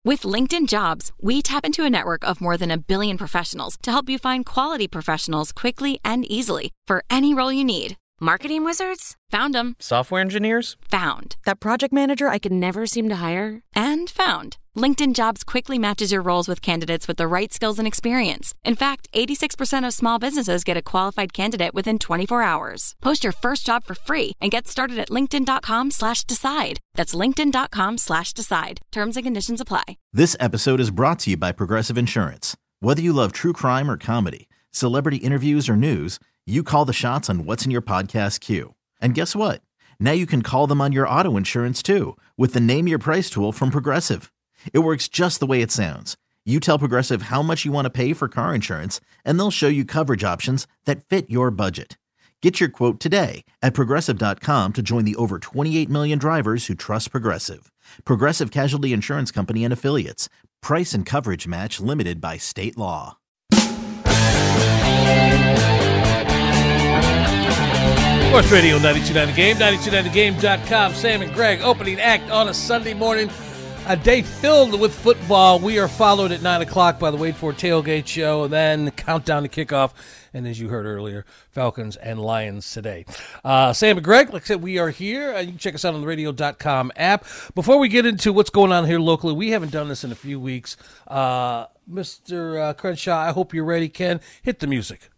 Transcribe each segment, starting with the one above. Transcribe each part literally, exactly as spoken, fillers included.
With LinkedIn Jobs, we tap into a network of more than a billion professionals to help you find quality professionals quickly and easily for any role you need. Marketing wizards? Found them. Software engineers? Found. That project manager I could never seem to hire? And found. LinkedIn Jobs quickly matches your roles with candidates with the right skills and experience. In fact, eighty-six percent of small businesses get a qualified candidate within twenty-four hours. Post your first job for free and get started at linkedin.com slash decide. That's linkedin.com slash decide. Terms and conditions apply. This episode is brought to you by Progressive Insurance. Whether you love true crime or comedy, celebrity interviews or news, you call the shots on what's in your podcast queue. And guess what? Now you can call them on your auto insurance too with the Name Your Price tool from Progressive. It works just the way it sounds. You tell Progressive how much you want to pay for car insurance, and they'll show you coverage options that fit your budget. Get your quote today at Progressive dot com to join the over twenty-eight million drivers who trust Progressive. Progressive Casualty Insurance Company and Affiliates. Price and coverage match limited by state law. Sports Radio ninety-two point nine The Game, ninety-two point nine the game dot com. Sam and Greg, opening act on a Sunday morning. A day filled with football. We are followed at nine o'clock by the Wait For Tailgate Show, and then countdown to kickoff. And as you heard earlier, Falcons and Lions today. Uh, Sam and Greg, like I said, we are here. Uh, you can check us out on the radio dot com app. Before we get into what's going on here locally, we haven't done this in a few weeks. Uh, Mister Uh, Crenshaw, I hope you're ready. Ken, hit the music.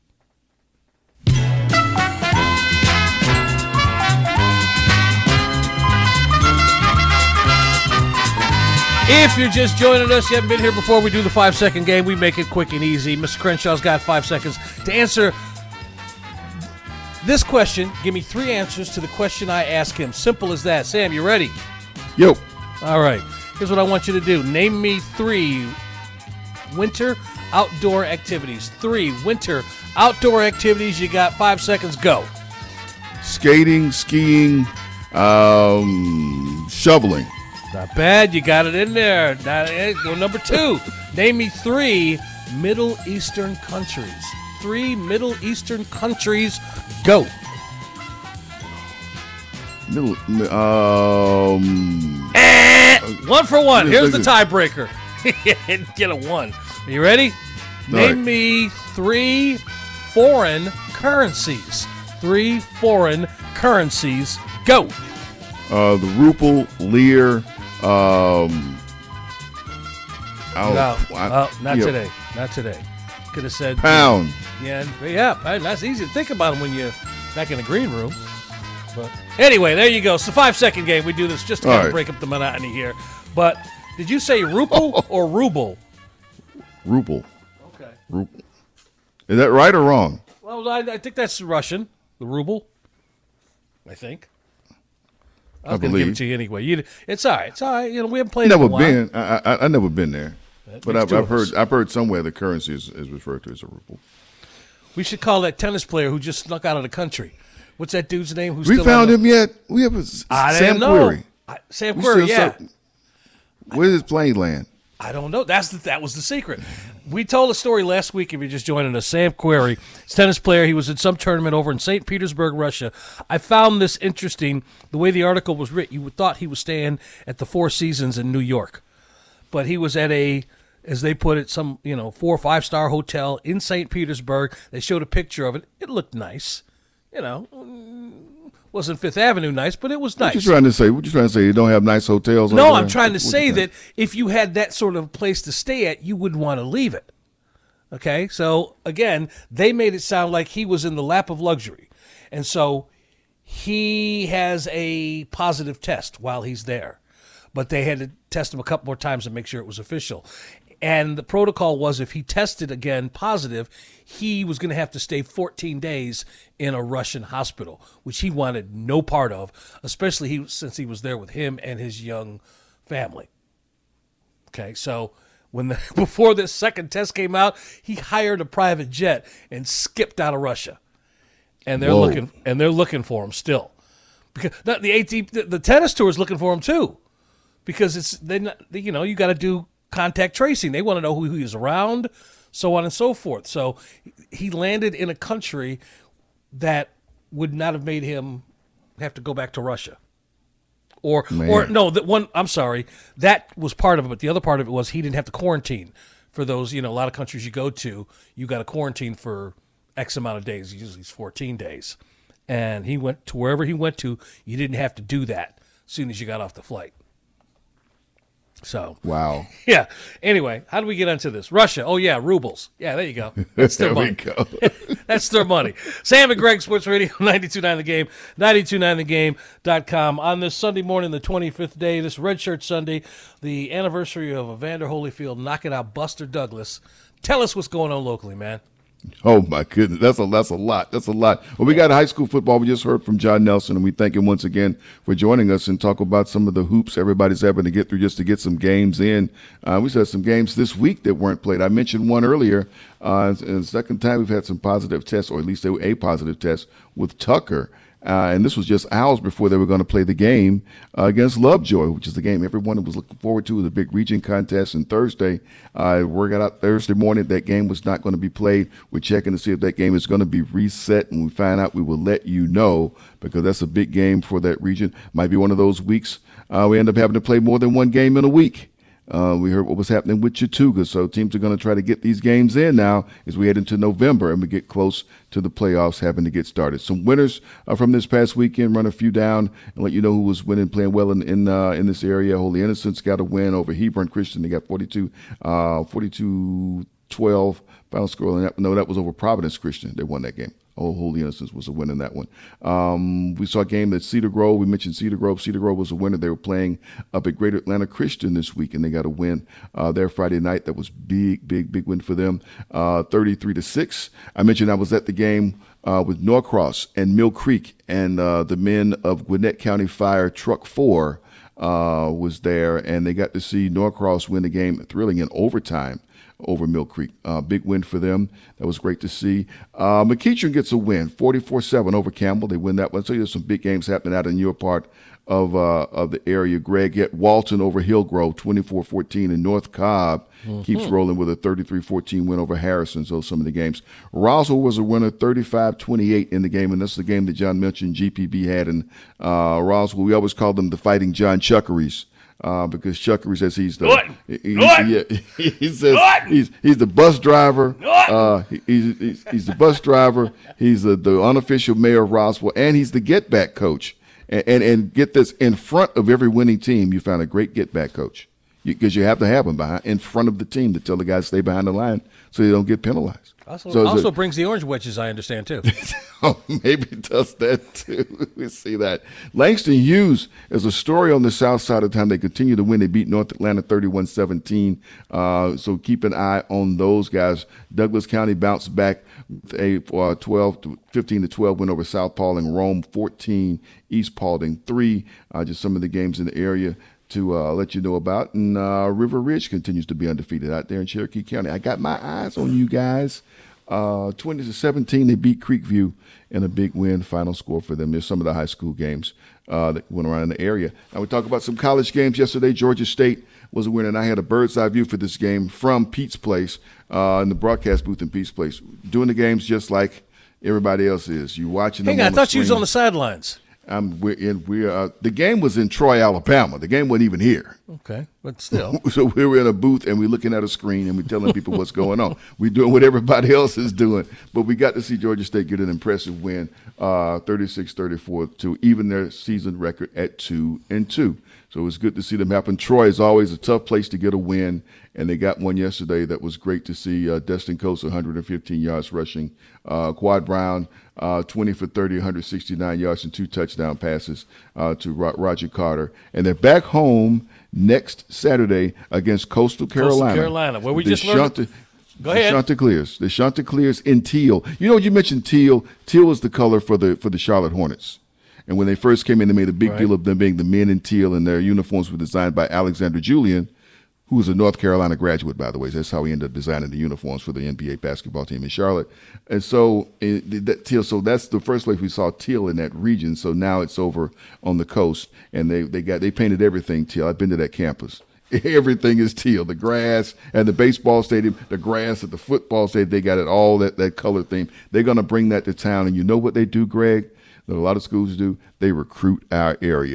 If you're just joining us, you haven't been here before, we do the five-second game. We make it quick and easy. Mister Crenshaw's got five seconds to answer this question. Give me three answers to the question I ask him. Simple as that. Sam, you ready? Yo. All right. Here's what I want you to do. Name me three winter outdoor activities. Three winter outdoor activities. You got five seconds. Go. Skating, skiing, um, shoveling. Not bad. You got it in there. Now, go number two. Name me three Middle Eastern countries. Three Middle Eastern countries. Go. Middle, um, eh, one for one. Here's the tiebreaker. Get a one. Are you ready? All Name right. me three foreign currencies. Three foreign currencies. Go. Uh, the Ruple, Lear, um, oh, no, I, oh, not yeah, today. Not today. Could have said Pound. Yeah, yeah. That's easy to think about them when you're back in the green room. But anyway, there you go. It's a five-second game. We do this just to kind All of right. break up the monotony here. But did you say Ruple or ruble? Ruple. Okay. Ruple. Is that right or wrong? Well, I, I think that's Russian. The ruble. I think. I was I going to give it believe. to you anyway. You, it's all right. It's all right. You know, we haven't played it Never in a while. been. I, I I never been there, That but makes I've, two I've of us. heard I've heard somewhere the currency is, is referred to as a ruble. We should call that tennis player who just snuck out of the country. What's that dude's name? Who's We still found on him yet? We have a, I Sam didn't know. Query. I, Sam We Query, still yeah. so- Where's his plane land? I don't know. That's the, that was the secret. We told a story last week, if you're just joining us. Sam Query, tennis player. He was in some tournament over in Saint Petersburg, Russia. I found this interesting. The way the article was written, you would thought he was staying at the Four Seasons in New York. But he was at a, as they put it, some, you know, four or five-star hotel in Saint Petersburg. They showed a picture of it. It looked nice. You know, wasn't Fifth Avenue nice, but it was nice. What you trying to say? What you trying to say? You don't have nice hotels? No, over I'm there? trying to What you say saying? that if you had that sort of place to stay at, you wouldn't want to leave it. Okay? So, again, they made it sound like he was in the lap of luxury. And so he has a positive test while he's there. But they had to test him a couple more times to make sure it was official. And the protocol was if he tested again positive, he was going to have to stay fourteen days in a Russian hospital, which he wanted no part of, especially he, since he was there with him and his young family. Okay, so when the, before this second test came out, he hired a private jet and skipped out of Russia, and they're Whoa. looking and they're looking for him still, because the the, AT, the, the tennis tour is looking for him too, because it's they not, you know you got to do contact tracing. They want to know who he's around, so on and so forth. So he landed in a country that would not have made him have to go back to Russia Or, Man. or no, that one. I'm sorry, that was part of it. But the other part of it was he didn't have to quarantine for those. You know, a lot of countries you go to, you got to quarantine for X amount of days. Usually it's fourteen days, and he went to wherever he went to. You didn't have to do that as soon as you got off the flight. So Wow. yeah. Anyway, how do we get onto this? Russia. Oh yeah, rubles. Yeah, there you go. That's their There we money. go. That's their money. Sam and Greg, Sports Radio, ninety-two point nine The Game, ninety-two point nine the game dot com. On this Sunday morning, the twenty-fifth day, this Red Shirt Sunday, the anniversary of Evander Holyfield knocking out Buster Douglas. Tell us what's going on locally, man. Oh my goodness, that's a that's a lot. That's a lot. Well, we got high school football. We just heard from John Nelson, and we thank him once again for joining us and talk about some of the hoops everybody's having to get through just to get some games in. Uh, we had some games this week that weren't played. I mentioned one earlier. Uh, and the second time we've had some positive tests, or at least a positive test with Tucker. Uh, and this was just hours before they were going to play the game uh, against Lovejoy, which is the game everyone was looking forward to, the big region contest. And Thursday, uh, we got out Thursday morning, that game was not going to be played. We're checking to see if that game is going to be reset. And we find out, we will let you know, because that's a big game for that region. Might be one of those weeks uh, we end up having to play more than one game in a week. Uh, we heard what was happening with Chattooga, so teams are going to try to get these games in now as we head into November and we get close to the playoffs having to get started. Some winners uh, from this past weekend, run a few down and let you know who was winning, playing well in in, uh, in this area. Holy Innocents got a win over Hebron Christian. They got forty-two, uh, forty-two twelve final score. That, no, that was over Providence Christian. They won that game. Oh, Holy Innocents was a winner in that one. Um, we saw a game at Cedar Grove. We mentioned Cedar Grove. Cedar Grove was a winner. They were playing up at Greater Atlanta Christian this week, and they got a win uh, there Friday night. That was big, big, big win for them, uh, thirty-three to six. I mentioned I was at the game uh, with Norcross and Mill Creek, and uh, the men of Gwinnett County Fire Truck four uh, was there, and they got to see Norcross win the game, thrilling in overtime over Mill Creek. Uh, big win for them. That was great to see. Uh, McEachern gets a win, forty-four seven over Campbell. They win that one. So there's some big games happening out in your part of uh, of the area. Greg at Walton over Hillgrove, twenty-four fourteen, and North Cobb mm-hmm. keeps rolling with a thirty-three fourteen win over Harrison. So some of the games. Roswell was a winner, thirty-five twenty-eight in the game, and that's the game that John mentioned G P B had in uh, Roswell. We always call them the Fighting John Chuckeries. Uh, because Chuckery says he's the he, he, he, he says he's he's the bus driver. Uh, he, he's, he's he's the bus driver. He's the, the unofficial mayor of Roswell, and he's the get back coach. And, and and get this, in front of every winning team, you found a great get back coach, because you, you have to have him behind in front of the team to tell the guys to stay behind the line so they don't get penalized. Also, so also a, brings the orange wedges, I understand, too. Oh, maybe it does that, too. We see that. Langston Hughes is a story on the south side of town. They continue to win. They beat North Atlanta thirty-one seventeen. Uh, so keep an eye on those guys. Douglas County bounced back with a uh, twelve to fifteen to twelve win over South Paulding. Rome fourteen, East Paulding three. Uh, just some of the games in the area to uh, let you know about. And uh, River Ridge continues to be undefeated out there in Cherokee County. I got my eyes on you guys. Uh, twenty to seventeen, they beat Creekview in a big win. Final score for them. There's some of the high school games uh, that went around in the area. Now we talk about some college games yesterday. Georgia State was a winner, and I had a bird's eye view for this game from Pete's Place uh, in the broadcast booth in Pete's Place, doing the games just like everybody else is. You watching them. Hang on, on I thought the you was on the sidelines. I'm we're in we're uh, the game was in Troy, Alabama. The game wasn't even here. Okay, but still. So we were in a booth and we're looking at a screen and we're telling people what's going on. We're doing what everybody else is doing, but we got to see Georgia State get an impressive win, uh, thirty-six thirty-four, to even their season record at two and two. So it was good to see them happen. Troy is always a tough place to get a win, and they got one yesterday that was great to see. Uh, Destin Coates, one hundred fifteen yards rushing. Uh, Quad Brown, uh, twenty for thirty, one hundred sixty-nine yards and two touchdown passes uh, to Ro- Roger Carter. And they're back home next Saturday against Coastal Carolina. Coastal Carolina, where we the just learned. Shanta- Go ahead. The Chanticleers. The Chanticleers in teal. You know, you mentioned teal. Teal is the color for the for the Charlotte Hornets. And when they first came in, they made a big right. deal of them being the men in teal, and their uniforms were designed by Alexander Julian, who was a North Carolina graduate, by the way. That's how he ended up designing the uniforms for the N B A basketball team in Charlotte. And so it, that teal, so that's the first place we saw teal in that region. So now it's over on the coast, and they they got they painted everything teal. I've been to that campus. Everything is teal. The grass and the baseball stadium, the grass at the football stadium, they got it all that, that color theme. They're going to bring that to town. And you know what they do, Greg? That a lot of schools do? They recruit our area.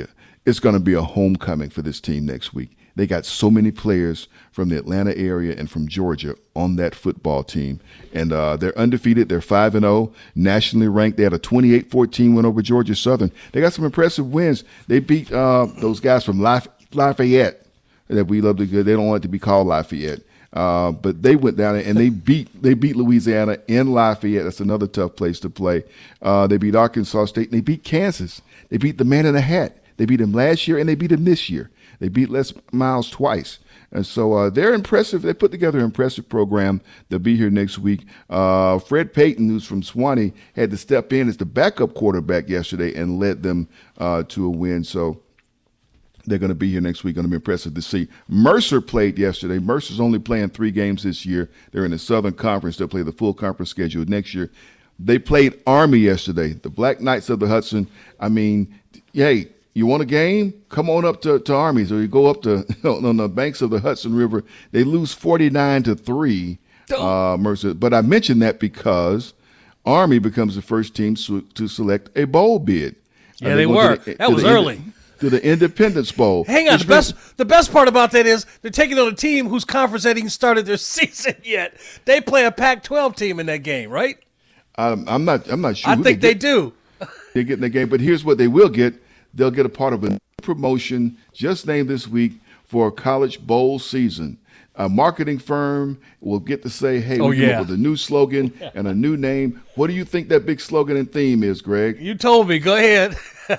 it's going to be a homecoming for this team next week. They got so many players from the Atlanta area and from Georgia on that football team. And uh, they're undefeated. They're five and oh, nationally ranked. They had a twenty-eight fourteen win over Georgia Southern. They got some impressive wins. They beat uh, those guys from Laf- Lafayette that we love to go. They don't want it to be called Lafayette. Uh, but they went down and they beat they beat Louisiana in Lafayette. That's another tough place to play. Uh, they beat Arkansas State, and they beat Kansas. They beat the man in the hat. They beat him last year, and they beat him this year. They beat Les Miles twice. And so uh, they're impressive. They put together an impressive program. They'll be here next week. Uh, Fred Payton, who's from Swanee, had to step in as the backup quarterback yesterday and led them uh, to a win. So they're going to be here next week. Going to be impressive to see. Mercer played yesterday. Mercer's only playing three games this year. They're in the Southern Conference. They'll play the full conference schedule next year. They played Army yesterday, the Black Knights of the Hudson. I mean, hey, you want a game? Come on up to, to Army. So you go up to on the banks of the Hudson River. They lose forty-nine to three, uh, Mercer. But I mentioned that because Army becomes the first team to, to select a bowl bid. Yeah, uh, they, they were. The, that was early. To the Independence Bowl. Hang on. The best, the best part about that is they're taking on a team whose conference hadn't even started their season yet. They play a Pac twelve team in that game, right? Um, I'm not. I'm not sure. I think they, they do. They get in the game, but here's what they will get. They'll get a part of a promotion just named this week for a college bowl season. A marketing firm will get to say, hey, oh, we're yeah. with a new slogan and a new name. What do you think that big slogan and theme is, Greg? You told me. Go ahead.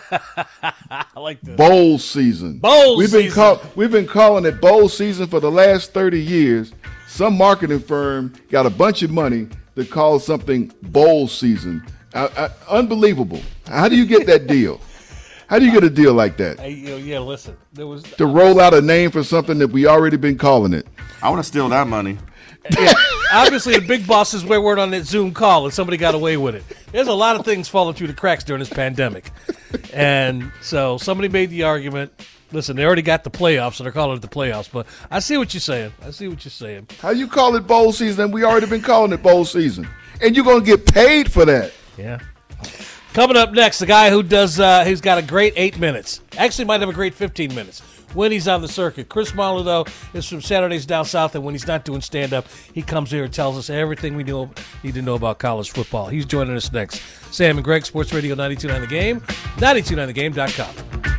I like this. Bowl season. Bowl we've season. Been call, we've been calling it bowl season for the last thirty years. Some marketing firm got a bunch of money to call something bowl season. Uh, uh, unbelievable. How do you get that deal? How do you get a deal like that? Hey, you know, yeah, listen. There was to roll out a name for something that we already been calling it. I want to steal that money. Yeah, obviously the big bosses were on that Zoom call and somebody got away with it. There's a lot of things falling through the cracks during this pandemic. And so somebody made the argument. Listen, they already got the playoffs, so they're calling it the playoffs. But I see what you're saying. I see what you're saying. How you call it bowl season? We already been calling it bowl season. And you're going to get paid for that. Yeah. Coming up next, the guy who does, uh, who's got a great eight minutes. Actually might have a great fifteen minutes when he's on the circuit. Chris Marler, though, is from Saturdays Down South, and when he's not doing stand-up, he comes here and tells us everything we know, need to know about college football. He's joining us next. Sam and Greg, Sports Radio ninety-two point nine The Game, ninety-two point nine the game dot com.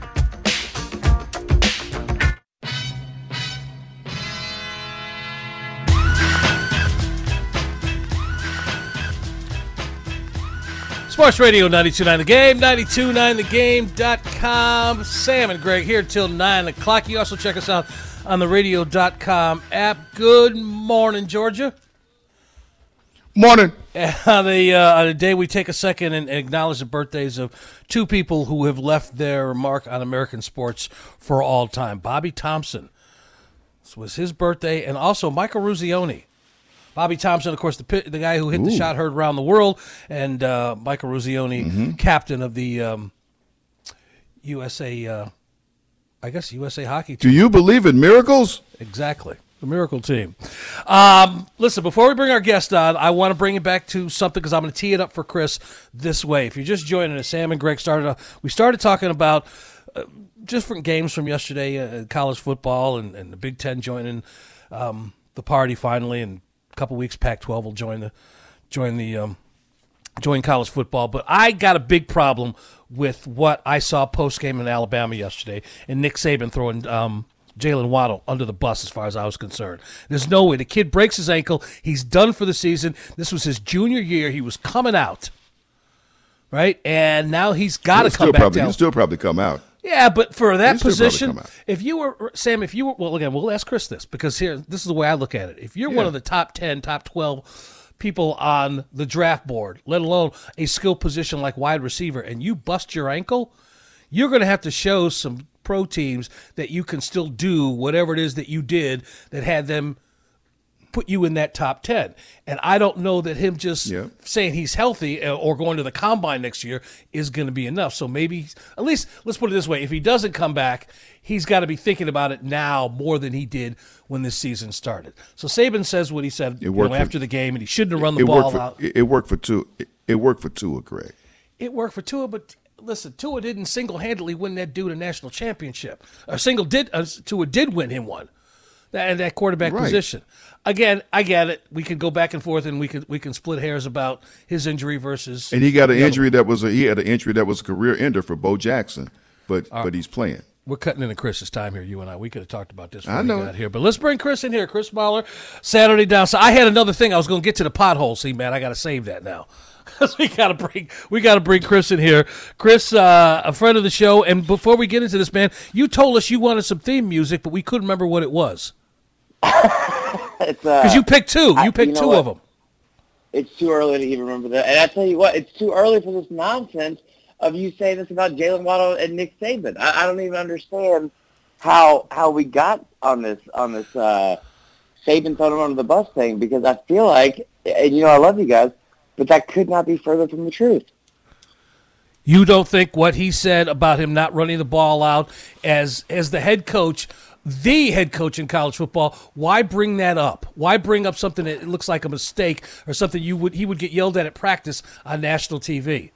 Sports Radio ninety-two point nine The Game, ninety-two point nine the game dot com. Sam and Greg here till nine o'clock. You also check us out on the radio dot com app. Good morning, Georgia. Morning. On a, uh, on a day we take a second and acknowledge the birthdays of two people who have left their mark on American sports for all time. Bobby Thompson. This was his birthday, and also Michael Ruzioni. Bobby Thompson, of course, the the guy who hit Ooh. the shot heard around the world, and uh, Michael Ruzioni, mm-hmm. captain of the um, U S A, uh, I guess U S A hockey team. Do you believe in miracles? Exactly, the miracle team. Um, listen, before we bring our guest on, I want to bring it back to something because I'm going to tee it up for Chris this way. If you're just joining us, Sam and Greg started. Uh, we started talking about uh, different games from yesterday, uh, college football, and, and the Big Ten joining um, the party finally, and couple weeks, Pac twelve will join the join the um, join college football. But I got a big problem with what I saw post game in Alabama yesterday, and Nick Saban throwing um, Jalen Waddle under the bus as far as I was concerned. There's no way. The kid breaks his ankle. He's done for the season. This was his junior year. He was coming out, right? And now he's got to come back probably, down. He'll still probably come out. Yeah, but for that He'll position, if you were, Sam, if you were, well, again, we'll ask Chris this, because here, this is the way I look at it. If you're yeah. one of the top ten, top twelve people on the draft board, let alone a skill position like wide receiver, and you bust your ankle, you're going to have to show some pro teams that you can still do whatever it is that you did that had them put you in that top ten. And I don't know that him just yeah. saying he's healthy or going to the combine next year is going to be enough. So maybe, at least, let's put it this way, if he doesn't come back, he's got to be thinking about it now more than he did when this season started. So Saban says what he said you know, after for, the game, and he shouldn't have run the it ball for, out. It worked for two. It, it worked for Tua, Greg. It worked for Tua, but listen, Tua didn't single-handedly win that dude a national championship. A single did uh, Tua did win him one. That that quarterback right. position. Again, I get it. We could go back and forth, and we could we can split hairs about his injury versus. And he got an injury that was a he had an injury that was a career ender for Bo Jackson, but right. but he's playing. We're cutting into Chris's time here, you and I. We could have talked about this before I know we got here. But let's bring Chris in here. Chris Mahler, Saturday Down. So I had another thing. I was going to get to the pothole. See, man, I got to save that now. Because we got to bring we got to bring Chris in here. Chris, uh, a friend of the show. And before we get into this, man, you told us you wanted some theme music, but we couldn't remember what it was. Because uh, you picked two. You picked I, you know two what? of them. It's too early to even remember that. And I tell you what, it's too early for this nonsense of you saying this about Jalen Waddle and Nick Saban. I, I don't even understand how how we got on this on this uh, Saban throwing him under the bus thing, because I feel like, and you know I love you guys, but that could not be further from the truth. You don't think what he said about him not running the ball out as as the head coach, the head coach in college football, why bring that up? Why bring up something that looks like a mistake or something you would he would get yelled at at practice on national T V?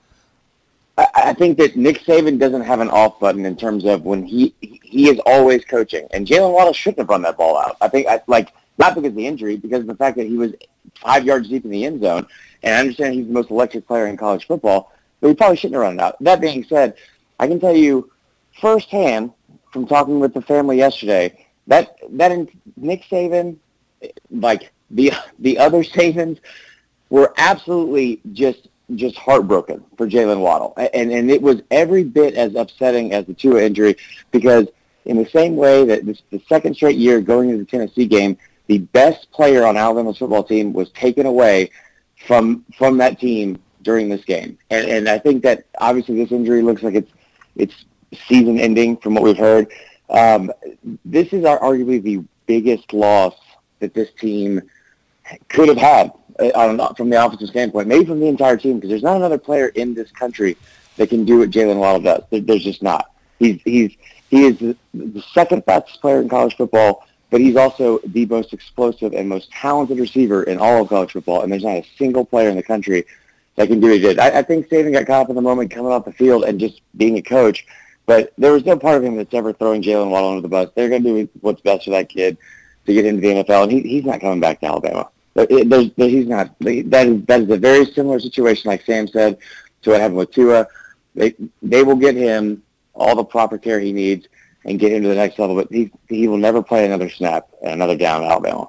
I think that Nick Saban doesn't have an off button in terms of when he he is always coaching, and Jalen Waddle shouldn't have run that ball out. I think, I, like, not because of the injury, because of the fact that he was five yards deep in the end zone, and I understand he's the most electric player in college football, but he probably shouldn't have run it out. That being said, I can tell you firsthand from talking with the family yesterday that that in Nick Saban, like the the other Sabans, were absolutely just. just heartbroken for Jalen Waddle. And and it was every bit as upsetting as the Tua injury, because in the same way that this, the second straight year going into the Tennessee game, the best player on Alabama's football team was taken away from from that team during this game. And and I think that obviously this injury looks like it's it's season ending from what we've heard. Um, this is our, arguably the biggest loss that this team could have had. On, from the offensive standpoint, maybe from the entire team, because there's not another player in this country that can do what Jalen Waddle does. There, there's just not. He's he's he is the, the second fastest player in college football, but he's also the most explosive and most talented receiver in all of college football. And there's not a single player in the country that can do what he did. I, I think Saban got caught up in the moment coming off the field and just being a coach, but there was no part of him that's ever throwing Jalen Waddle under the bus. They're going to do what's best for that kid to get into the N F L, and he, he's not coming back to Alabama. It, there's, he's not. That is that is a very similar situation, like Sam said, to what happened with Tua. They they will get him all the proper care he needs and get him to the next level, but he he will never play another snap and another down in Alabama.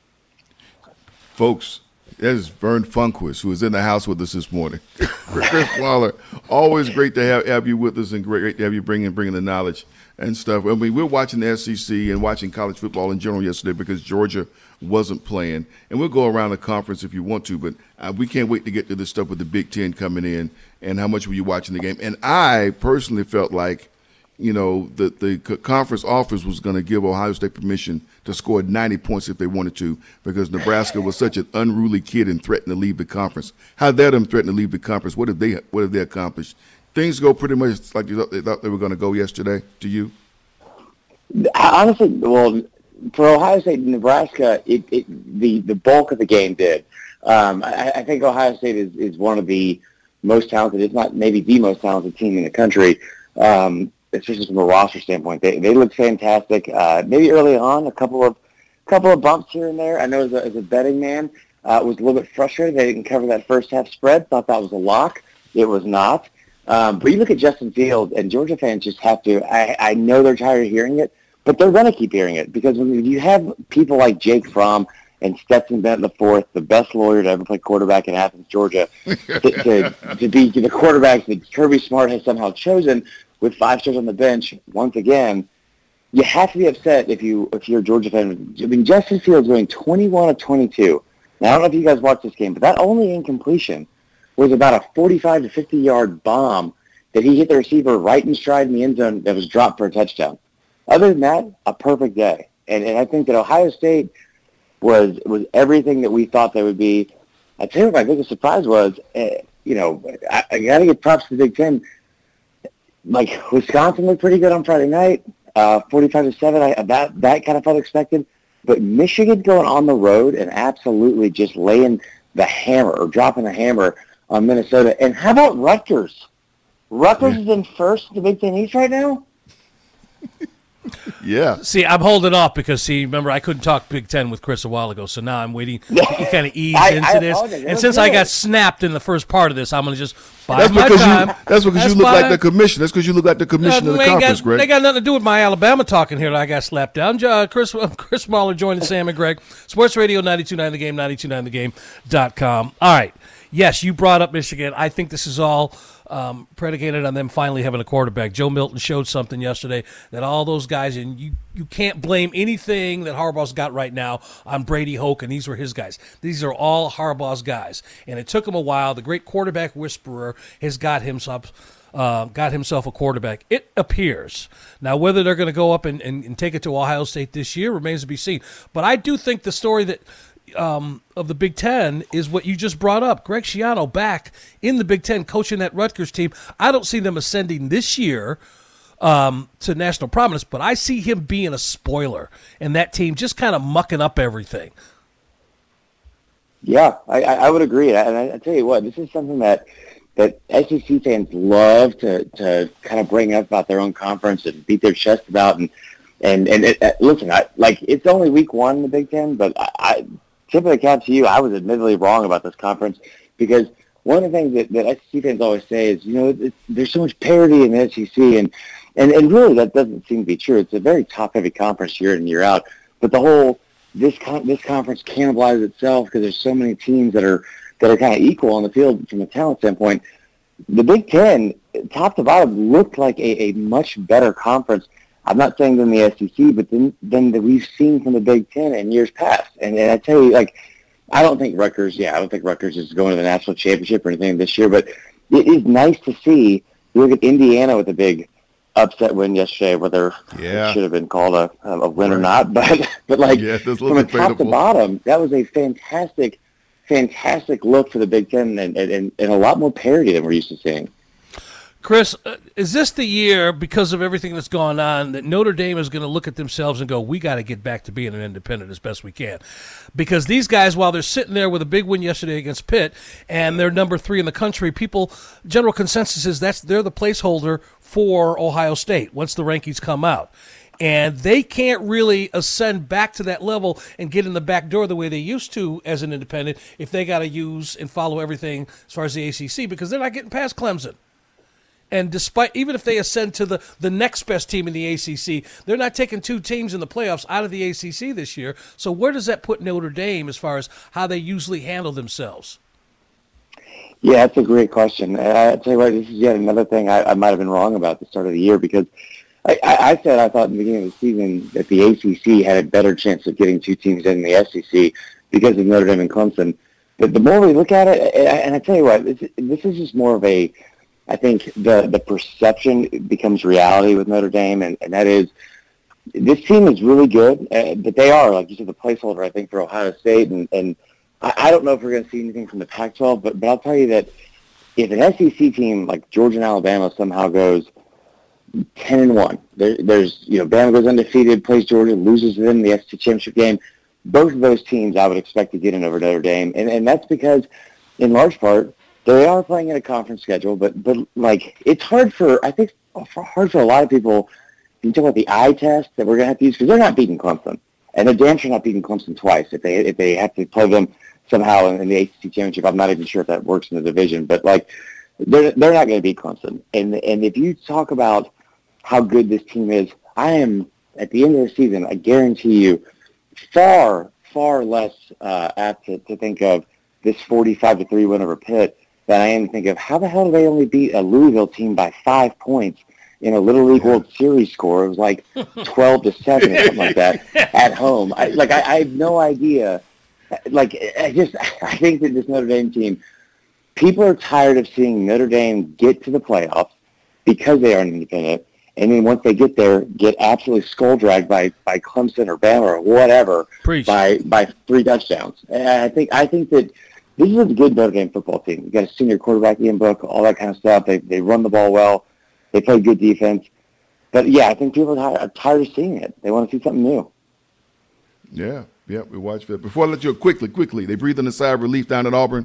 Folks, there's Vern Funquist, who is in the house with us this morning. Chris Waller, always great to have, have you with us, and great, great to have you bringing bringing the knowledge and stuff. I mean, we're watching the S E C and watching college football in general yesterday because Georgia wasn't playing. And we'll go around the conference if you want to, but uh, we can't wait to get to this stuff with the Big Ten coming in and how much were you watching the game. And I personally felt like, you know, the, the conference office was going to give Ohio State permission to score ninety points if they wanted to, because Nebraska was such an unruly kid and threatened to leave the conference. How dare them threaten to leave the conference? What have they, what have they accomplished? Things go pretty much like they thought they were going to go yesterday to you? Honestly, well, for Ohio State and Nebraska, it, it, the, the bulk of the game did. Um, I, I think Ohio State is, is one of the most talented, if not maybe the most talented team in the country, um, especially from a roster standpoint. They they looked fantastic. Uh, maybe early on, a couple of couple of bumps here and there. I know as a, as a betting man, uh, was a little bit frustrated they didn't cover that first half spread. Thought that was a lock. It was not. Um, but you look at Justin Fields, and Georgia fans just have to, I, I know they're tired of hearing it, but they're going to keep hearing it, because when you have people like Jake Fromm and Stetson Bennett the fourth, the best lawyer to ever play quarterback in Athens, Georgia, to, to, to be the quarterback that Kirby Smart has somehow chosen with five stars on the bench once again, you have to be upset if, you, if you're a Georgia fan. I mean, Justin Fields going twenty-one of twenty-two. Now, I don't know if you guys watched this game, but that only incompletion was about a forty-five to fifty-yard bomb that he hit the receiver right in stride in the end zone that was dropped for a touchdown. Other than that, a perfect day. And, and I think that Ohio State was was everything that we thought they would be. I tell you what my biggest surprise was, uh, you know, I, I got to give props to the Big Ten. Like, Wisconsin looked pretty good on Friday night, uh, forty-five to seven. I, that, that kind of felt expected. But Michigan going on the road and absolutely just laying the hammer or dropping the hammer on Minnesota. And how about Rutgers? Rutgers yeah. is in first in the Big Ten East right now? Yeah. See, I'm holding off because, see, remember, I couldn't talk Big Ten with Chris a while ago, so now I'm waiting to kind of ease I, into I this. apologize. And since I got snapped in the first part of this, I'm going to just buy that's my because time. You, that's because that's you look my, like the commissioner. That's because you look like the commissioner uh, of the conference, got, Greg. They got nothing to do with my Alabama talking here that I got slapped down. Uh, Chris Chris Mahler joining Sam and Greg. Sports Radio ninety-two point nine The Game, ninety-two point nine the game dot com. All right. Yes, you brought up Michigan. I think this is all um, predicated on them finally having a quarterback. Joe Milton showed something yesterday that all those guys, and you, you can't blame anything that Harbaugh's got right now on Brady Hoke, and these were his guys. These are all Harbaugh's guys, and it took him a while. The great quarterback whisperer has got himself uh, got himself a quarterback. It appears. Now, whether they're going to go up and, and, and take it to Ohio State this year remains to be seen. But I do think the story that Um, of the Big Ten is what you just brought up. Greg Schiano back in the Big Ten coaching that Rutgers team. I don't see them ascending this year um, to national prominence, but I see him being a spoiler and that team just kind of mucking up everything. Yeah, I, I would agree. And I, I tell you what, this is something that that S E C fans love to, to kind of bring up about their own conference and beat their chest about. And and and it, listen, I, like it's only week one in the Big Ten, but I. I tip of the cap to you, I was admittedly wrong about this conference because one of the things that, that S E C fans always say is, you know, it's, there's so much parity in the S E C, and, and, and really that doesn't seem to be true. It's a very top-heavy conference year in and year out, but the whole this con- this conference cannibalizes itself because there's so many teams that are that are kind of equal on the field from a talent standpoint. The Big Ten, top to bottom, looked like a, a much better conference. I'm not saying than the S E C, but than, than that we've seen from the Big Ten in years past. And, and I tell you, like, I don't think Rutgers, yeah, I don't think Rutgers is going to the national championship or anything this year, but it is nice to see. You look at Indiana with a big upset win yesterday, whether yeah. it should have been called a, a win or not. But, but like, yeah, from a top to bottom, that was a fantastic, fantastic look for the Big Ten and, and, and a lot more parity than we're used to seeing. Chris, uh, is this the year, because of everything that's gone on, that Notre Dame is going to look at themselves and go, we got to get back to being an independent as best we can? Because these guys, while they're sitting there with a big win yesterday against Pitt, and they're number three in the country, people, general consensus is that's they're the placeholder for Ohio State once the rankings come out. And they can't really ascend back to that level and get in the back door the way they used to as an independent if they got to use and follow everything as far as the A C C, because they're not getting past Clemson. And despite, even if they ascend to the, the next best team in the A C C, they're not taking two teams in the playoffs out of the A C C this year. So where does that put Notre Dame as far as how they usually handle themselves? Yeah, that's a great question. And I tell you what, this is yet another thing I, I might have been wrong about at the start of the year, because I, I, I said I thought in the beginning of the season that the A C C had a better chance of getting two teams in the S E C because of Notre Dame and Clemson. But the more we look at it, and I tell you what, this, this is just more of a, I think the, the perception becomes reality with Notre Dame, and, and that is this team is really good, uh, but they are, like you said, the placeholder, I think, for Ohio State. And, and I, I don't know if we're going to see anything from the Pac twelve, but, but I'll tell you that if an S E C team like Georgia and Alabama somehow goes ten and one, there, there's, you know, Bama goes undefeated, plays Georgia, loses to them in the S E C championship game, both of those teams I would expect to get in over Notre Dame. And, and that's because, in large part, they are playing in a conference schedule, but, but like, it's hard for, I think, hard for a lot of people, you talk about the eye test that we're going to have to use, because they're not beating Clemson. And they're damn sure not beating Clemson twice. If they if they have to play them somehow in, in the A C C championship, I'm not even sure if that works in the division. But, like, they're, they're not going to beat Clemson. And, and if you talk about how good this team is, I am, at the end of the season, I guarantee you, far, far less uh, apt to, to think of this forty-five to three win over Pitt than I am to think of how the hell did they only beat a Louisville team by five points in a Little League World Series score? It was like twelve to seven or something like that at home. I, like, I, I have no idea. Like, I just, I think that this Notre Dame team, people are tired of seeing Notre Dame get to the playoffs because they are an independent, and then once they get there, get absolutely skull-dragged by, by Clemson or Bama or whatever Preach. by by three touchdowns. And I think I think that this is a good Notre Dame football team. You've got a senior quarterback, Ian Book, all that kind of stuff. They they run the ball well. They play good defense. But, yeah, I think people are tired of seeing it. They want to see something new. Yeah, yeah, we watched that. Before I let you go, quickly, quickly, they breathed in a sigh of relief down at Auburn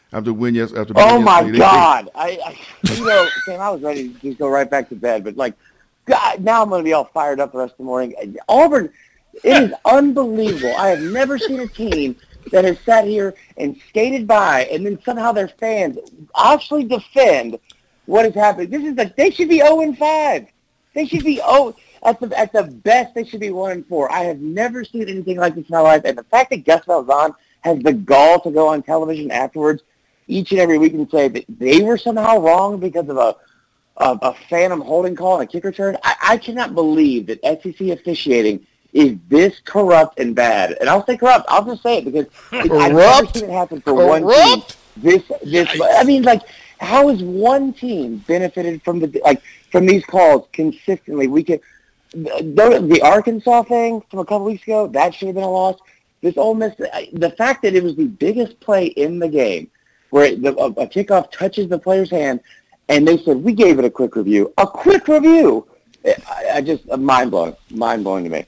after win yes after. Oh my yesterday. God! I, I you know, Sam, I was ready to just go right back to bed, but like, God, now I'm going to be all fired up the rest of the morning. Auburn, it is unbelievable. I have never seen a team that has sat here and skated by, and then somehow their fans actually defend what is happening. This is like they should be zero and five. They should be oh at the at the best. They should be one and four. I have never seen anything like this in my life, and the fact that Gus Malzahn has the gall to go on television afterwards each and every week and say that they were somehow wrong because of a a, a phantom holding call and a kick return. I, I cannot believe that S E C officiating is this corrupt and bad. And I'll say corrupt. I'll just say it because it, I've never seen it happen for corrupt? one team. This, this. Yikes. I mean, like, how has one team benefited from the like from these calls consistently? We could the, the Arkansas thing from a couple weeks ago, that should have been a loss. This Ole Miss, the fact that it was the biggest play in the game, where the, a, a kickoff touches the player's hand, and they said, we gave it a quick review. A quick review! I, I just, mind-blowing. Mind-blowing to me.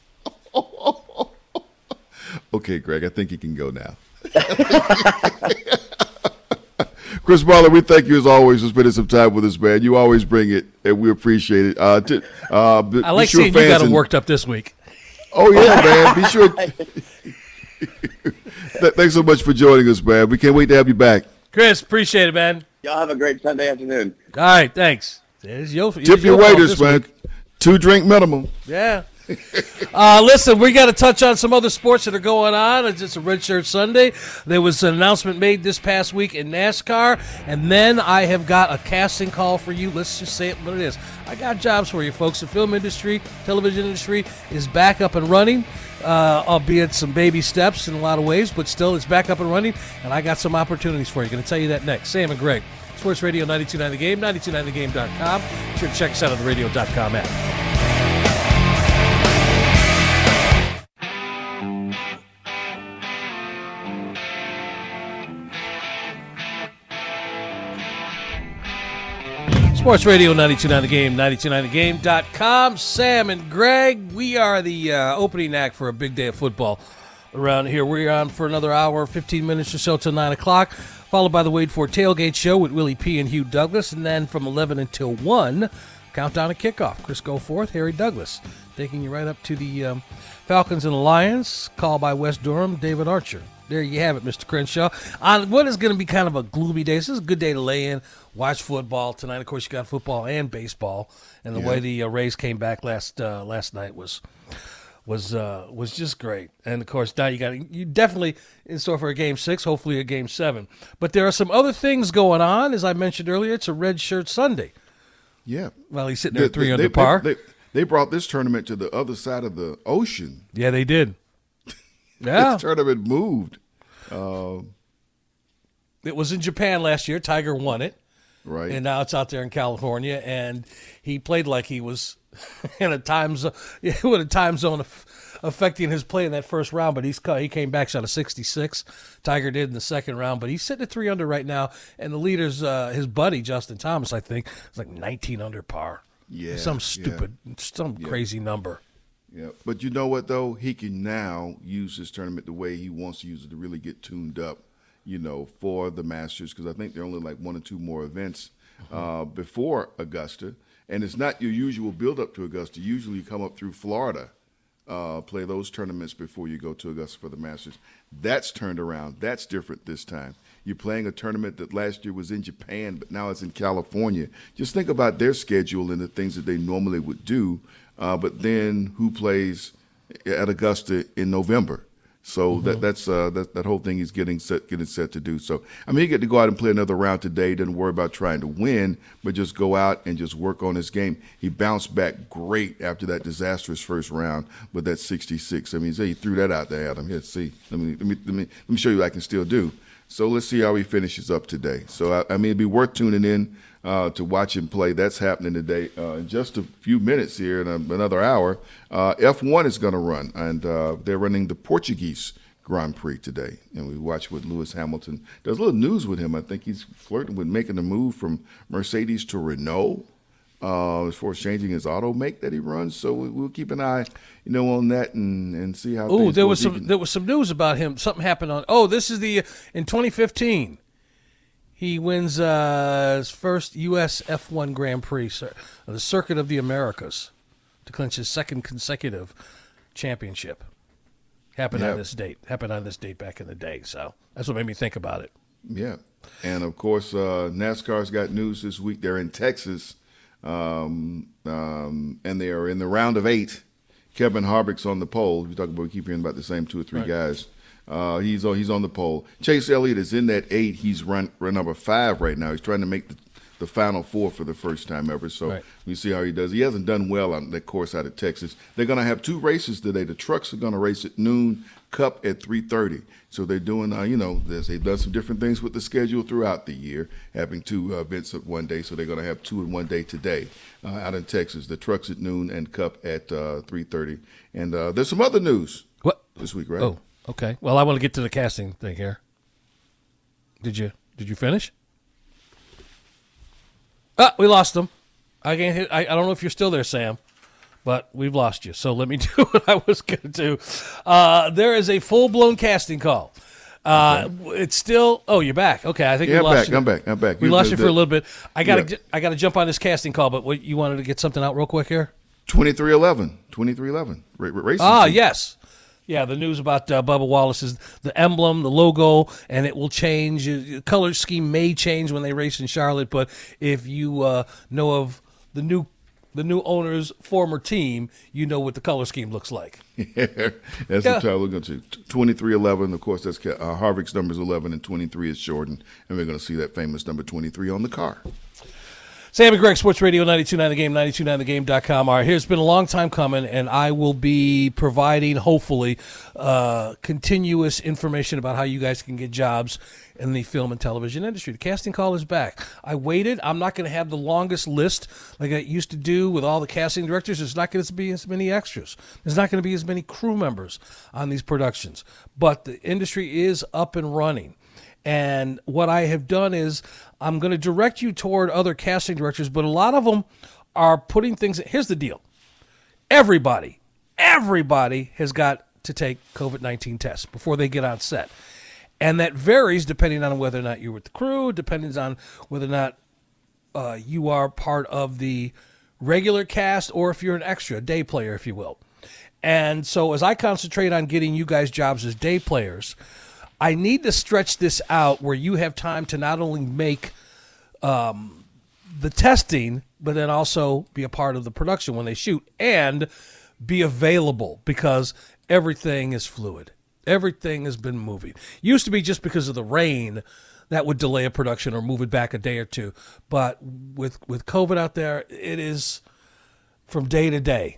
Okay, Greg, I think you can go now. Chris Marler, we thank you as always for spending some time with us, man. You always bring it, and we appreciate it. Uh, to, uh, be, I like sure seeing you got them and, worked up this week. Oh, yeah, man. Be sure. Thanks so much for joining us, man. We can't wait to have you back. Chris, appreciate it, man. Y'all have a great Sunday afternoon. All right, thanks. There's your, Tip your waiters, man. Week. Two drink minimum. Yeah. uh, listen, we got to touch on some other sports that are going on. It's just a Red Shirt Sunday. There was an announcement made this past week in NASCAR, and then I have got a casting call for you. Let's just say it what it is. I got jobs for you, folks. The film industry, television industry is back up and running, uh, albeit some baby steps in a lot of ways, but still it's back up and running, and I got some opportunities for you. Going to tell you that next. Sam and Greg, Sports Radio ninety-two point nine The Game, ninety-two point nine the game dot com. Be sure to check us out on the radio dot com app. Sports Radio ninety-two point nine The Game, ninety-two point nine the game dot com. Sam and Greg, we are the uh, opening act for a big day of football around here. We're on for another hour, fifteen minutes or so till nine o'clock, followed by the Wade Ford Tailgate Show with Willie P. and Hugh Douglas, and then from eleven until one, countdown to kickoff. Chris Goforth, Harry Douglas, taking you right up to the um, Falcons and the Lions, called by Wes Durham, David Archer. There you have it, Mister Crenshaw. On what is going to be kind of a gloomy day. This is a good day to lay in, watch football. Tonight, of course, you got football and baseball. And the yeah. way the uh, Rays came back last uh, last night was was uh, was just great. And, of course, now you got you definitely in store for a Game six, hopefully a Game seven. But there are some other things going on. As I mentioned earlier, it's a Red Shirt Sunday. Yeah. Well, he's sitting there they, three they, under they, par. They, they, they brought this tournament to the other side of the ocean. Yeah, they did. Yeah. This tournament moved. Uh, it was in Japan last year. Tiger won it. Right. And now it's out there in California, and he played like he was in a time zone, with a time zone affecting his play in that first round, but he's he came back shot a sixty-six. Tiger did in the second round, but he's sitting at three under right now, and the leader's uh, his buddy, Justin Thomas, I think, is like nineteen under par. Yeah. Some stupid, yeah. some yeah. crazy number. Yeah, but you know what, though? He can now use this tournament the way he wants to use it to really get tuned up, you know, for the Masters, because I think there are only like one or two more events uh, before Augusta. And it's not your usual build-up to Augusta. Usually you come up through Florida, uh, play those tournaments before you go to Augusta for the Masters. That's turned around. That's different this time. You're playing a tournament that last year was in Japan, but now it's in California. Just think about their schedule and the things that they normally would do. Uh, but then who plays at Augusta in November? So mm-hmm. that that's uh, that that whole thing is getting set getting set to do. So I mean, he get to go out and play another round today. Doesn't worry about trying to win, but just go out and just work on his game. He bounced back great after that disastrous first round with that sixty-six. I mean, he threw that out there at him. Here, see, let me let me let me let me show you what I can still do. So let's see how he finishes up today. So I, I mean, it'd be worth tuning in uh, to watch him play. That's happening today. Uh, in just a few minutes here, in a, another hour, uh, F one is going to run, and uh, they're running the Portuguese Grand Prix today. And we watch with Lewis Hamilton. There's a little news with him. I think he's flirting with making the move from Mercedes to Renault uh, as far as changing his auto make that he runs. So we, we'll keep an eye, you know, on that and, and see how. Oh, there go. was some can... there was some news about him. Something happened on. Oh, this is the in twenty fifteen. He wins uh, his first U S F one Grand Prix, sir, the Circuit of the Americas, to clinch his second consecutive championship. Happened Yep. on this date. Happened on this date back in the day. So that's what made me think about it. Yeah. And, of course, uh, NASCAR's got news this week. They're in Texas, um, um, and they are in the round of eight. Kevin Harvick's on the pole. We talk about, we keep hearing about the same two or three Right. guys. Uh, he's on, he's on the pole. Chase Elliott is in that eight. He's run, run number five right now. He's trying to make the, the final four for the first time ever. So Right. we see how he does. He hasn't done well on that course out of Texas. They're going to have two races today. The trucks are going to race at noon, Cup at three thirty. So they're doing, uh, you know, this, they've done some different things with the schedule throughout the year, having two uh, events at one day. So they're going to have two in one day today uh, out in Texas. The trucks at noon and Cup at uh, three thirty. And uh, there's some other news What? this week, right? Oh, okay. Well, I want to get to the casting thing here. Did you Did you finish? Ah, we lost him. I can't hit, I, I don't know if you're still there, Sam, but we've lost you. So let me do what I was going to do. Uh, there is a full blown casting call. Uh, okay. It's still. Oh, you're back. Okay, I think yeah, we I'm lost back. you. I'm back. I'm back. We you lost you the, for a little bit. I got to. Yeah. I got to jump on this casting call. But what, you wanted to get something out real quick here. twenty-three eleven. twenty-three eleven. R- racing. Ah, team. yes. Yeah, the news about uh, Bubba Wallace's the emblem, the logo, and it will change. The color scheme may change when they race in Charlotte, but if you uh, know of the new the new owner's former team, you know what the color scheme looks like. That's Yeah. what we're going to. twenty-three eleven, of course, that's uh, Harvick's number is eleven, and twenty-three is Jordan, and we're going to see that famous number twenty-three on the car. Sam and Greg, Sports Radio ninety-two point nine The Game, ninety-two point nine the game dot com. All right, here's been a long time coming, and I will be providing, hopefully, uh, continuous information about how you guys can get jobs in the film and television industry. The casting call is back. I waited. I'm not going to have the longest list like I used to do with all the casting directors. There's not going to be as many extras. There's not going to be as many crew members on these productions. But the industry is up and running. And what I have done is I'm going to direct you toward other casting directors, but a lot of them are putting things. Here's the deal. Everybody, everybody has got to take COVID nineteen tests before they get on set. And that varies depending on whether or not you're with the crew, depending on whether or not uh, you are part of the regular cast or if you're an extra, day player, if you will. And so as I concentrate on getting you guys jobs as day players, I need to stretch this out where you have time to not only make um, the testing, but then also be a part of the production when they shoot and be available because everything is fluid. Everything has been moving. Used to be just because of the rain that would delay a production or move it back a day or two. But with, with COVID out there, it is from day to day.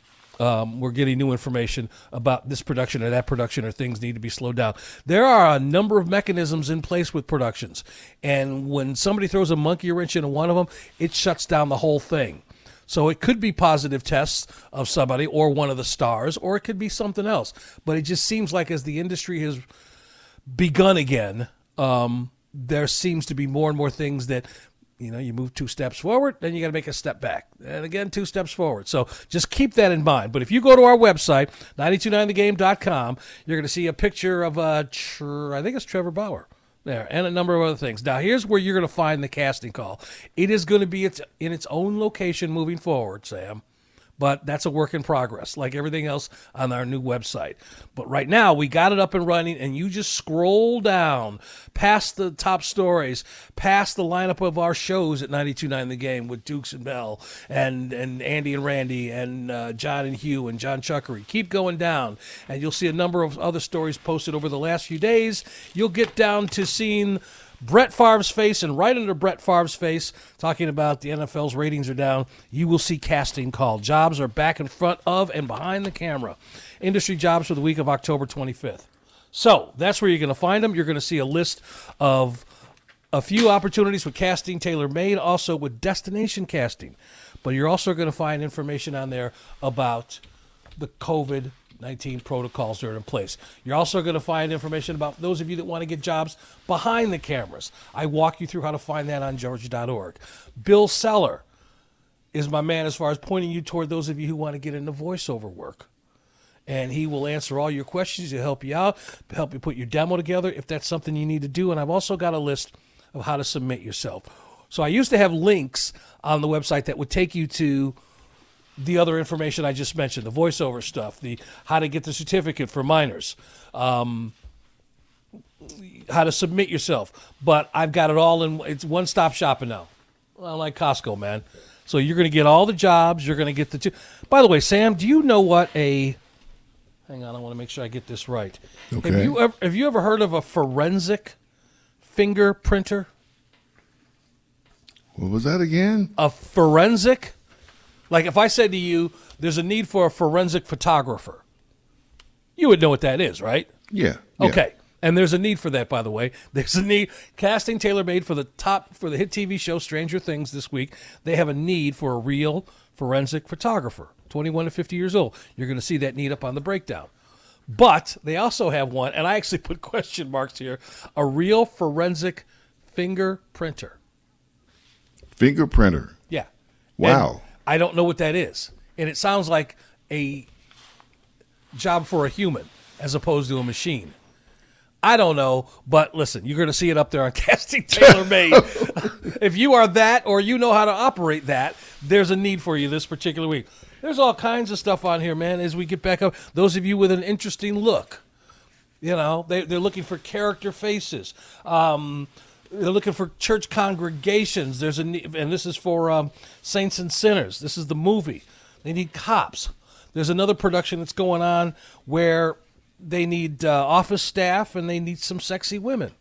Um, we're getting new information about this production or that production or things need to be slowed down. There are a number of mechanisms in place with productions. And when somebody throws a monkey wrench into one of them, it shuts down the whole thing. So it could be positive tests of somebody or one of the stars, or it could be something else. But it just seems like as the industry has begun again, um, there seems to be more and more things that, you know, you move two steps forward, then you got to make a step back. And again, two steps forward. So just keep that in mind. But if you go to our website, ninety-two point nine the game dot com, you're going to see a picture of, uh, Tr- I think it's Trevor Bauer there, and a number of other things. Now, here's where you're going to find the casting call. It is going to be its, in its own location moving forward, Sam. But that's a work in progress, like everything else on our new website. But right now, we got it up and running, and you just scroll down past the top stories, past the lineup of our shows at ninety-two point nine The Game with Dukes and Bell and, and Andy and Randy and uh, John and Hugh and John Chuckery. Keep going down, and you'll see a number of other stories posted over the last few days. You'll get down to seeing Brett Favre's face, and right under Brett Favre's face, talking about the N F L's ratings are down, you will see casting call. Jobs are back in front of and behind the camera. Industry jobs for the week of October twenty-fifth. So that's where you're going to find them. You're going to see a list of a few opportunities with casting tailor-made, also with destination casting. But you're also going to find information on there about the COVID nineteen protocols that are in place. You're also going to find information about those of you that want to get jobs behind the cameras. I walk you through how to find that on georgia dot org. Bill Seller is my man as far as pointing you toward those of you who want to get into voiceover work. And he will answer all your questions. He'll help you out, help you put your demo together if that's something you need to do. And I've also got a list of how to submit yourself. So I used to have links on the website that would take you to the other information I just mentioned, the voiceover stuff, the how to get the certificate for minors, um, how to submit yourself. But I've got it all in. It's one-stop shopping now. Well, like Costco, man. So you're going to get all the jobs. You're going to get the two. By the way, Sam, do you know what a? Hang on, I want to make sure I get this right. Okay. Have you ever have you ever heard of a forensic finger printer? What was that again? A forensic. Like if I said to you, "There's a need for a forensic photographer," you would know what that is, right? Yeah. yeah. Okay. And there's a need for that, by the way. There's a need. Casting tailor-made for the top for the hit T V show Stranger Things this week. They have a need for a real forensic photographer, twenty-one to fifty years old. You're going to see that need up on the breakdown. But they also have one, and I actually put question marks here, a real forensic finger printer. Finger printer. Yeah. Wow. And I don't know what that is. And it sounds like a job for a human as opposed to a machine. I don't know, but listen, you're going to see it up there on Casting Tailor Made. If you are that or you know how to operate that, there's a need for you this particular week. There's all kinds of stuff on here, man, as we get back up. Those of you with an interesting look, you know, they, they're looking for character faces. Um, they're looking for church congregations. There's a need, and this is for um, Saints and Sinners. This is the movie. They need cops. There's another production that's going on where they need uh, office staff, and they need some sexy women.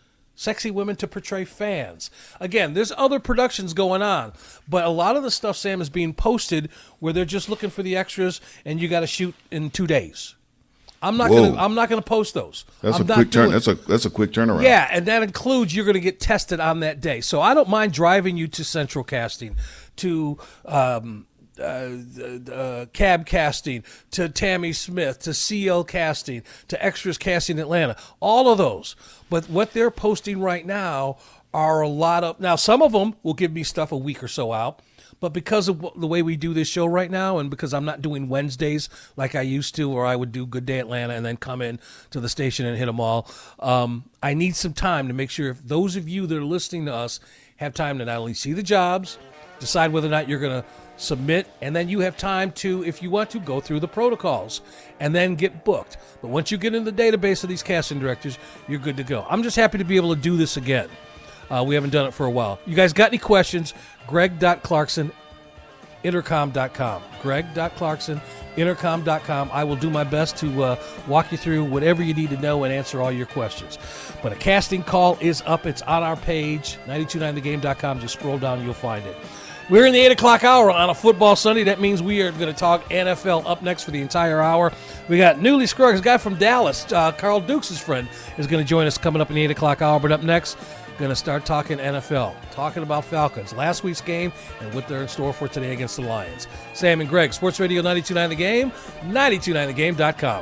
Sexy women to portray fans. Again, there's other productions going on, but a lot of the stuff, Sam, is being posted where they're just looking for the extras, and you got to shoot in two days. I'm not Whoa. gonna. I'm not gonna post those. That's I'm a quick turn. That's a that's a quick turnaround. Yeah, and that includes you're gonna get tested on that day. So I don't mind driving you to Central Casting, to um, Uh, uh, Cab Casting, to Tammy Smith, to C L Casting, to Extras Casting Atlanta, all of those. But what they're posting right now are a lot of, now some of them will give me stuff a week or so out, but because of the way we do this show right now, and because I'm not doing Wednesdays like I used to, or I would do Good Day Atlanta and then come in to the station and hit them all, um, I need some time to make sure if those of you that are listening to us have time to not only see the jobs, decide whether or not you're going to submit, and then you have time to, if you want to, go through the protocols and then get booked. But once you get in the database of these casting directors, you're good to go. I'm just happy to be able to do this again. Uh, we haven't done it for a while. You guys got any questions? Greg dot Clarkson intercom dot com. Greg dot Clarkson intercom dot com. I will do my best to uh, walk you through whatever you need to know and answer all your questions. But a casting call is up. It's on our page, nine two nine the game dot com. Just scroll down, you'll find it. We're in the eight o'clock hour on a football Sunday. That means we are going to talk N F L up next for the entire hour. We got newly scruggs, a guy from Dallas, uh, Carl Dukes' friend, is going to join us coming up in the eight o'clock hour. But up next, going to start talking N F L, talking about Falcons, last week's game, and what they're in store for today against the Lions. Sam and Greg, Sports Radio ninety-two point nine The Game, ninety-two point nine the game dot com.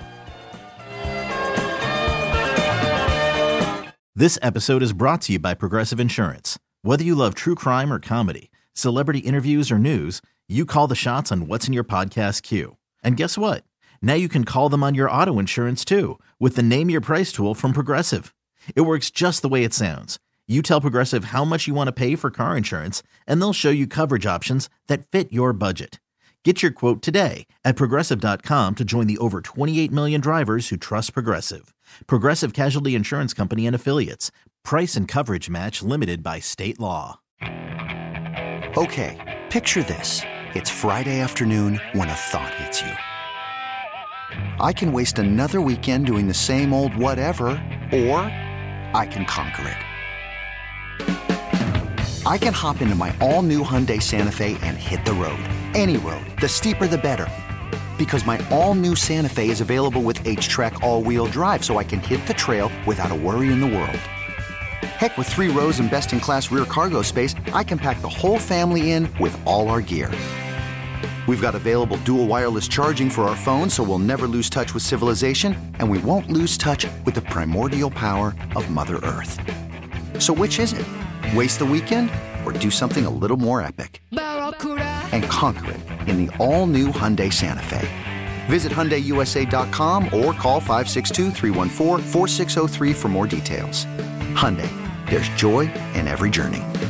This episode is brought to you by Progressive Insurance. Whether you love true crime or comedy, celebrity interviews or news, you call the shots on what's in your podcast queue. And guess what? Now you can call them on your auto insurance too with the Name Your Price tool from Progressive. It works just the way it sounds. You tell Progressive how much you want to pay for car insurance, and they'll show you coverage options that fit your budget. Get your quote today at Progressive dot com to join the over twenty-eight million drivers who trust Progressive. Progressive Casualty Insurance Company and Affiliates. Price and coverage match limited by state law. Okay, picture this. It's Friday afternoon when a thought hits you. I can waste another weekend doing the same old whatever, or I can conquer it. I can hop into my all-new Hyundai Santa Fe and hit the road. Any road. The steeper the better. Because my all-new Santa Fe is available with H-Track all-wheel drive, so I can hit the trail without a worry in the world. Heck, with three rows and best-in-class rear cargo space, I can pack the whole family in with all our gear. We've got available dual wireless charging for our phones, so we'll never lose touch with civilization, and we won't lose touch with the primordial power of Mother Earth. So which is it? Waste the weekend or do something a little more epic? And conquer it in the all-new Hyundai Santa Fe. Visit Hyundai U S A dot com or call five six two, three one four, four six zero three for more details. Hyundai, There's joy in every journey.